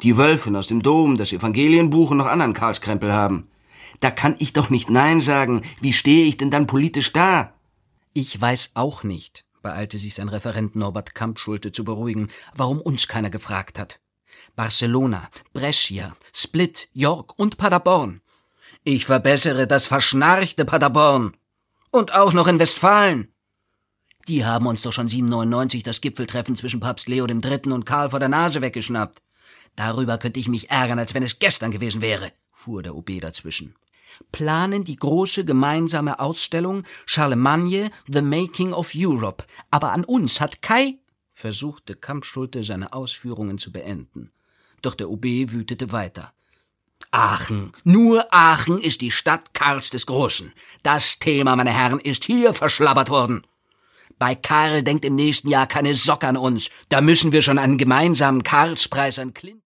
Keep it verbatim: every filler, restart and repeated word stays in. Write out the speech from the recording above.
die Wölfin aus dem Dom, das Evangelienbuch und noch anderen Karlskrempel haben. Da kann ich doch nicht Nein sagen. Wie stehe ich denn dann politisch da? Ich weiß auch nicht, beeilte sich sein Referent Norbert Kampschulte zu beruhigen, warum uns keiner gefragt hat. Barcelona, Brescia, Split, York und Paderborn. Ich verbessere das verschnarchte Paderborn. Und auch noch in Westfalen. Die haben uns doch schon siebenhundertneunundneunzig das Gipfeltreffen zwischen Papst Leo der Dritte und Karl vor der Nase weggeschnappt. Darüber könnte ich mich ärgern, als wenn es gestern gewesen wäre, fuhr der O B dazwischen. Planen die große gemeinsame Ausstellung Charlemagne, The Making of Europe. Aber an uns hat Kai, versuchte Kampschulte seine Ausführungen zu beenden. Doch der O B wütete weiter. Aachen, nur Aachen ist die Stadt Karls des Großen. Das Thema, meine Herren, ist hier verschlabbert worden. Bei Karl denkt im nächsten Jahr keine Socke an uns. Da müssen wir schon einen gemeinsamen Karlspreis an Klint